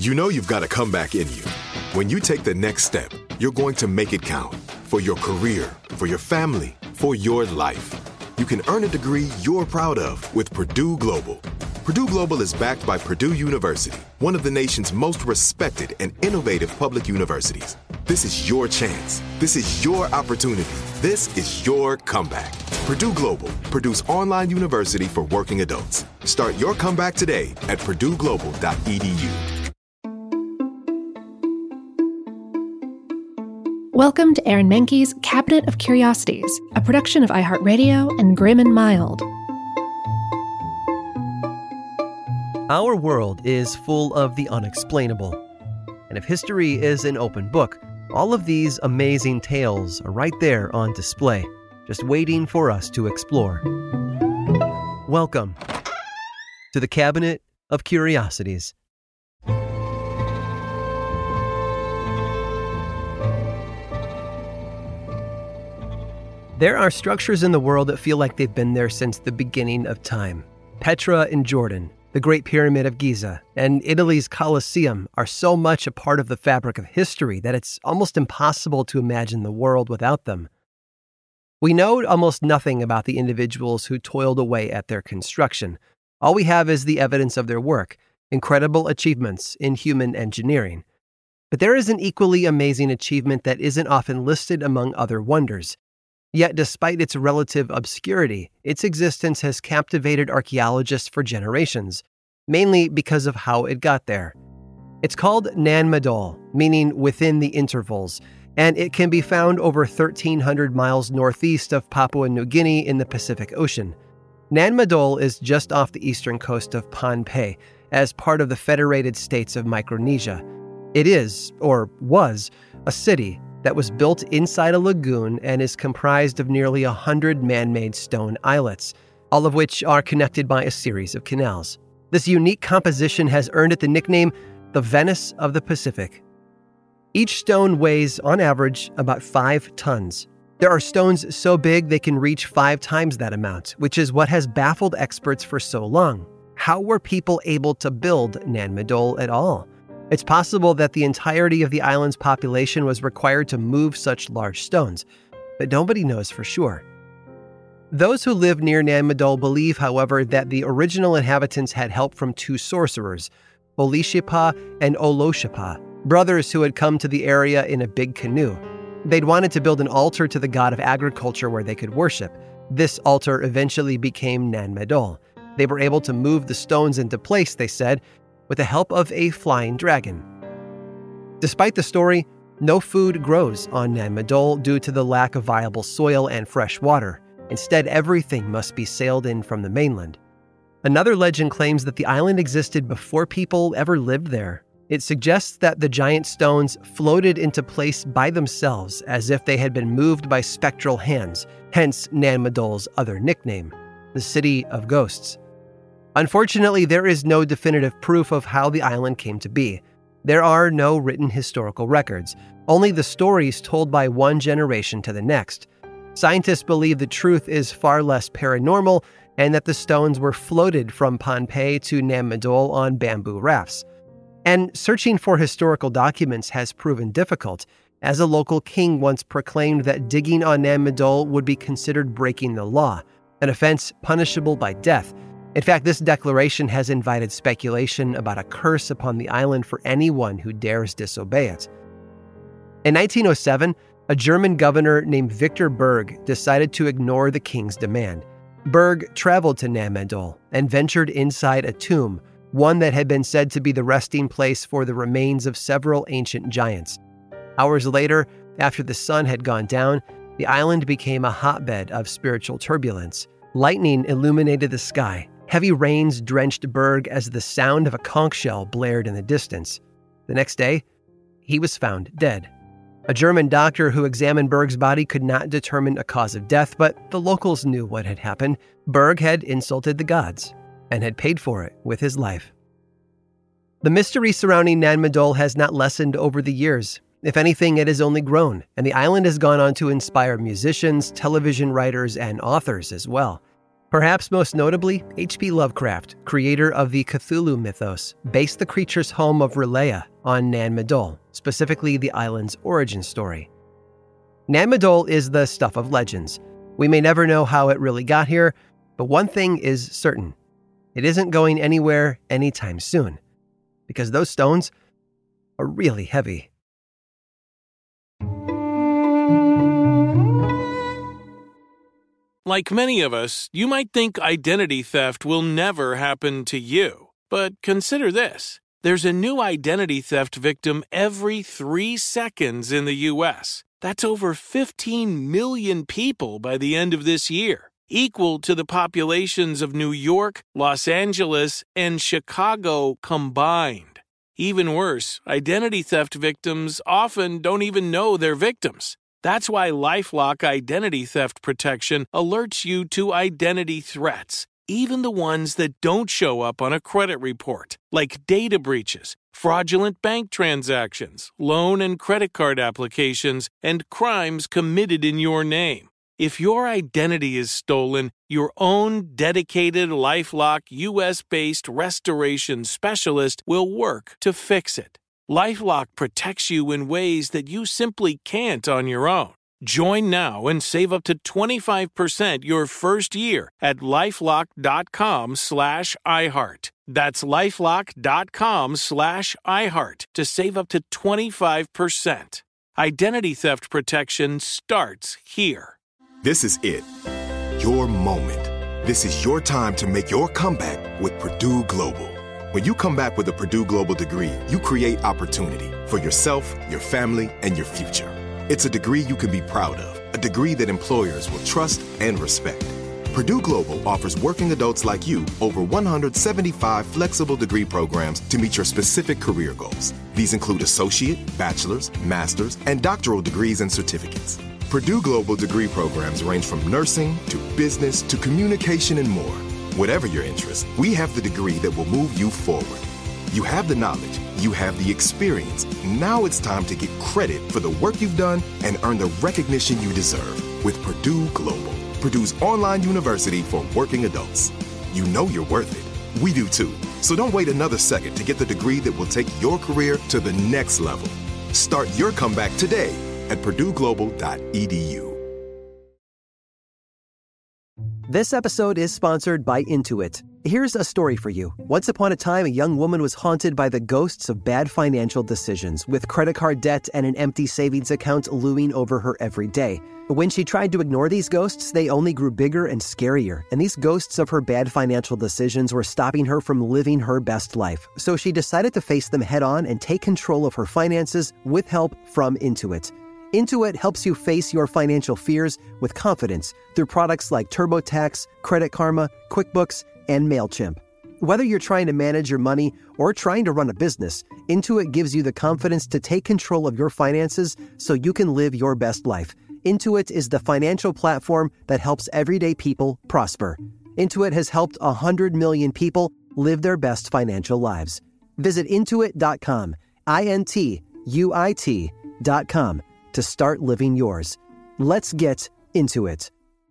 You know you've got a comeback in you. When you take the next step, you're going to make it count. For your career, for your family, for your life. You can earn a degree you're proud of with Purdue Global. Purdue Global is backed by Purdue University, one of the nation's most respected and innovative public universities. This is your chance. This is your opportunity. This is your comeback. Purdue Global, Purdue's online university for working adults. Start your comeback today at purdueglobal.edu. Welcome to Aaron Mahnke's Cabinet of Curiosities, a production of iHeartRadio and Grim and Mild. Our world is full of the unexplainable. And if history is an open book, all of these amazing tales are right there on display, just waiting for us to explore. Welcome to the Cabinet of Curiosities. There are structures in the world that feel like they've been there since the beginning of time. Petra in Jordan, the Great Pyramid of Giza, and Italy's Colosseum are so much a part of the fabric of history that it's almost impossible to imagine the world without them. We know almost nothing about the individuals who toiled away at their construction. All we have is the evidence of their work, incredible achievements in human engineering. But there is an equally amazing achievement that isn't often listed among other wonders. Yet, despite its relative obscurity, its existence has captivated archaeologists for generations, mainly because of how it got there. It's called Nan Madol, meaning within the intervals, and it can be found over 1,300 miles northeast of Papua New Guinea in the Pacific Ocean. Nan Madol is just off the eastern coast of Pohnpei, as part of the Federated States of Micronesia. It is, or was, a city that was built inside a lagoon and is comprised of nearly 100 man-made stone islets, all of which are connected by a series of canals. This unique composition has earned it the nickname the Venice of the Pacific. Each stone weighs, on average, about 5 tons. There are stones so big they can reach 5 times that amount, which is what has baffled experts for so long. How were people able to build Nan Madol at all? It's possible that the entirety of the island's population was required to move such large stones, but nobody knows for sure. Those who live near Nan Madol believe, however, that the original inhabitants had help from 2 sorcerers, Olishipa and Oloshipa, brothers who had come to the area in a big canoe. They'd wanted to build an altar to the god of agriculture where they could worship. This altar eventually became Nan Madol. They were able to move the stones into place, they said, with the help of a flying dragon. Despite the story, no food grows on Nan Madol due to the lack of viable soil and fresh water. Instead, everything must be sailed in from the mainland. Another legend claims that the island existed before people ever lived there. It suggests that the giant stones floated into place by themselves as if they had been moved by spectral hands, hence Nan Madol's other nickname, the City of Ghosts. Unfortunately, there is no definitive proof of how the island came to be. There are no written historical records, only the stories told by one generation to the next. Scientists believe the truth is far less paranormal and that the stones were floated from Pohnpei to Nan Madol on bamboo rafts. And searching for historical documents has proven difficult, as a local king once proclaimed that digging on Nan Madol would be considered breaking the law, an offense punishable by death. In fact, this declaration has invited speculation about a curse upon the island for anyone who dares disobey it. In 1907, a German governor named Victor Berg decided to ignore the king's demand. Berg traveled to Nan Madol and ventured inside a tomb, one that had been said to be the resting place for the remains of several ancient giants. Hours later, after the sun had gone down, the island became a hotbed of spiritual turbulence. Lightning illuminated the sky. Heavy rains drenched Berg as the sound of a conch shell blared in the distance. The next day, he was found dead. A German doctor who examined Berg's body could not determine a cause of death, but the locals knew what had happened. Berg had insulted the gods and had paid for it with his life. The mystery surrounding Nan Madol has not lessened over the years. If anything, it has only grown, and the island has gone on to inspire musicians, television writers, and authors as well. Perhaps most notably, H.P. Lovecraft, creator of the Cthulhu mythos, based the creature's home of R'lyeh on Nan Madol, specifically the island's origin story. Nan Madol is the stuff of legends. We may never know how it really got here, but one thing is certain. It isn't going anywhere anytime soon, because those stones are really heavy. Like many of us, you might think identity theft will never happen to you. But consider this. There's a new identity theft victim every 3 seconds in the U.S. That's over 15 million people by the end of this year, equal to the populations of New York, Los Angeles, and Chicago combined. Even worse, identity theft victims often don't even know they're victims. That's why LifeLock Identity Theft Protection alerts you to identity threats, even the ones that don't show up on a credit report, like data breaches, fraudulent bank transactions, loan and credit card applications, and crimes committed in your name. If your identity is stolen, your own dedicated LifeLock US-based restoration specialist will work to fix it. LifeLock protects you in ways that you simply can't on your own. Join now and save up to 25% your first year at LifeLock.com/iHeart. That's LifeLock.com/iHeart to save up to 25%. Identity theft protection starts here. This is it. Your moment. This is your time to make your comeback with Purdue Global. When you come back with a Purdue Global degree, you create opportunity for yourself, your family, and your future. It's a degree you can be proud of, a degree that employers will trust and respect. Purdue Global offers working adults like you over 175 flexible degree programs to meet your specific career goals. These include associate, bachelor's, master's, and doctoral degrees and certificates. Purdue Global degree programs range from nursing to business to communication and more. Whatever your interest, we have the degree that will move you forward. You have the knowledge, you have the experience. Now it's time to get credit for the work you've done and earn the recognition you deserve with Purdue Global, Purdue's online university for working adults. You know you're worth it. We do too. So don't wait another second to get the degree that will take your career to the next level. Start your comeback today at purdueglobal.edu. This episode is sponsored by Intuit. Here's a story for you. Once upon a time, a young woman was haunted by the ghosts of bad financial decisions, with credit card debt and an empty savings account looming over her every day. When she tried to ignore these ghosts, they only grew bigger and scarier, and these ghosts of her bad financial decisions were stopping her from living her best life. So she decided to face them head on and take control of her finances with help from Intuit. Intuit helps you face your financial fears with confidence through products like TurboTax, Credit Karma, QuickBooks, and MailChimp. Whether you're trying to manage your money or trying to run a business, Intuit gives you the confidence to take control of your finances so you can live your best life. Intuit is the financial platform that helps everyday people prosper. Intuit has helped 100 million people live their best financial lives. Visit Intuit.com, INTUIT.com, to start living yours. Let's get into it.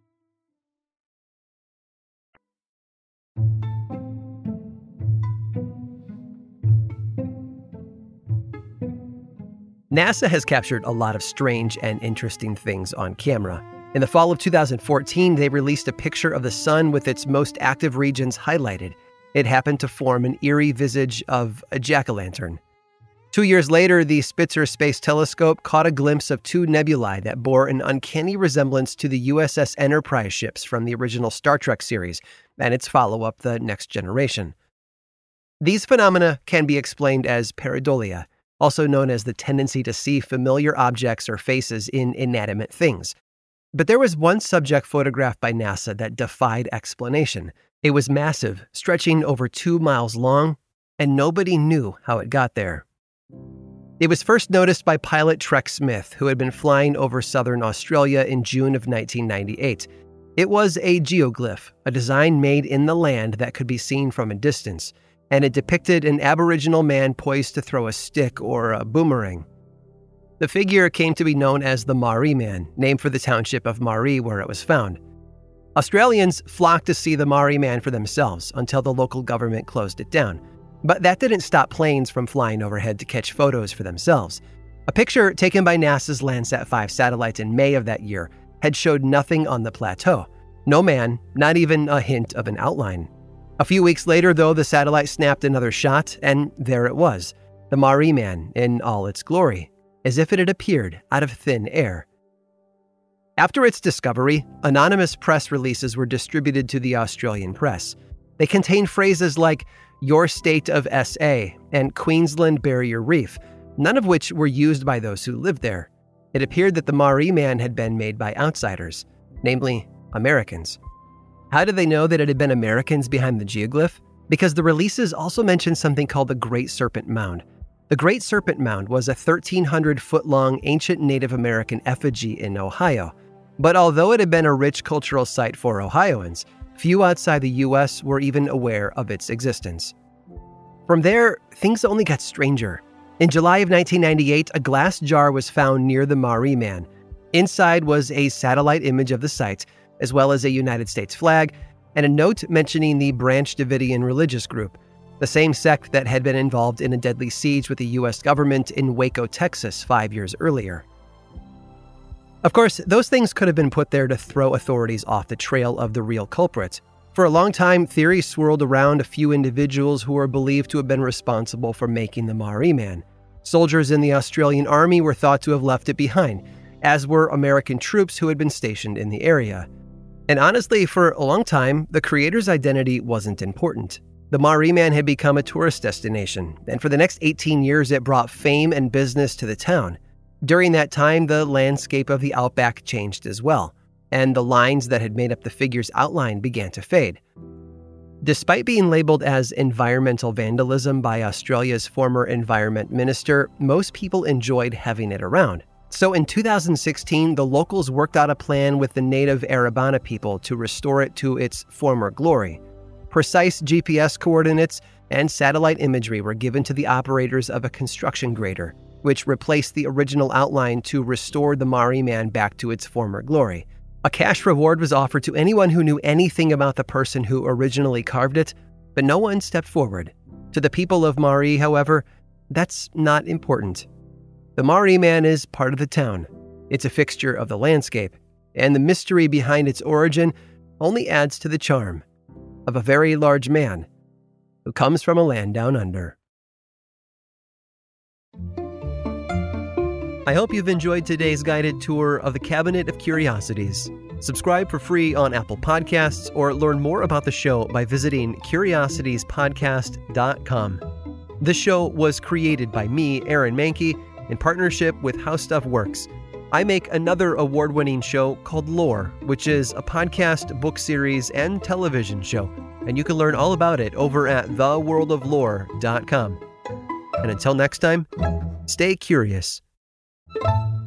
NASA has captured a lot of strange and interesting things on camera. In the fall of 2014, they released a picture of the sun with its most active regions highlighted. It happened to form an eerie visage of a jack-o'-lantern. 2 years later, the Spitzer Space Telescope caught a glimpse of two nebulae that bore an uncanny resemblance to the USS Enterprise ships from the original Star Trek series and its follow-up, The Next Generation. These phenomena can be explained as pareidolia, also known as the tendency to see familiar objects or faces in inanimate things. But there was one subject photographed by NASA that defied explanation. It was massive, stretching over 2 miles long, and nobody knew how it got there. It was first noticed by pilot Trek Smith, who had been flying over southern Australia in June of 1998. It was a geoglyph, a design made in the land that could be seen from a distance, and it depicted an Aboriginal man poised to throw a stick or a boomerang. The figure came to be known as the Maori Man, named for the township of Maori where it was found. Australians flocked to see the Maori Man for themselves until the local government closed it down. But that didn't stop planes from flying overhead to catch photos for themselves. A picture taken by NASA's Landsat 5 satellite in May of that year had showed nothing on the plateau. No man, not even a hint of an outline. A few weeks later, though, the satellite snapped another shot, and there it was, the Maori Man in all its glory, as if it had appeared out of thin air. After its discovery, anonymous press releases were distributed to the Australian press. They contained phrases like, "Your state of SA," and "Queensland Barrier Reef," none of which were used by those who lived there. It appeared that the Maori Man had been made by outsiders, namely Americans. How did they know that it had been Americans behind the geoglyph? Because the releases also mentioned something called the Great Serpent Mound. The Great Serpent Mound was a 1,300-foot-long ancient Native American effigy in Ohio. But although it had been a rich cultural site for Ohioans, few outside the U.S. were even aware of its existence. From there, things only got stranger. In July of 1998, a glass jar was found near the Maori Man. Inside was a satellite image of the site, as well as a United States flag, and a note mentioning the Branch Davidian religious group, the same sect that had been involved in a deadly siege with the U.S. government in Waco, Texas 5 years earlier. Of course, those things could have been put there to throw authorities off the trail of the real culprit. For a long time, theories swirled around a few individuals who were believed to have been responsible for making the Maori Man. Soldiers in the Australian Army were thought to have left it behind, as were American troops who had been stationed in the area. And honestly, for a long time, the creator's identity wasn't important. The Maori Man had become a tourist destination, and for the next 18 years it brought fame and business to the town. During that time, the landscape of the outback changed as well, and the lines that had made up the figure's outline began to fade. Despite being labeled as environmental vandalism by Australia's former environment minister, most people enjoyed having it around. So in 2016, the locals worked out a plan with the native Arabana people to restore it to its former glory. Precise GPS coordinates and satellite imagery were given to the operators of a construction grader, which replaced the original outline to restore the Maori Man back to its former glory. A cash reward was offered to anyone who knew anything about the person who originally carved it, but no one stepped forward. To the people of Maori, however, that's not important. The Maori Man is part of the town. It's a fixture of the landscape, and the mystery behind its origin only adds to the charm of a very large man who comes from a land down under. I hope you've enjoyed today's guided tour of the Cabinet of Curiosities. Subscribe for free on Apple Podcasts or learn more about the show by visiting curiositiespodcast.com. This show was created by me, Aaron Mahnke, in partnership with How Stuff Works. I make another award-winning show called Lore, which is a podcast, book series, and television show, and you can learn all about it over at theworldoflore.com. And until next time, stay curious.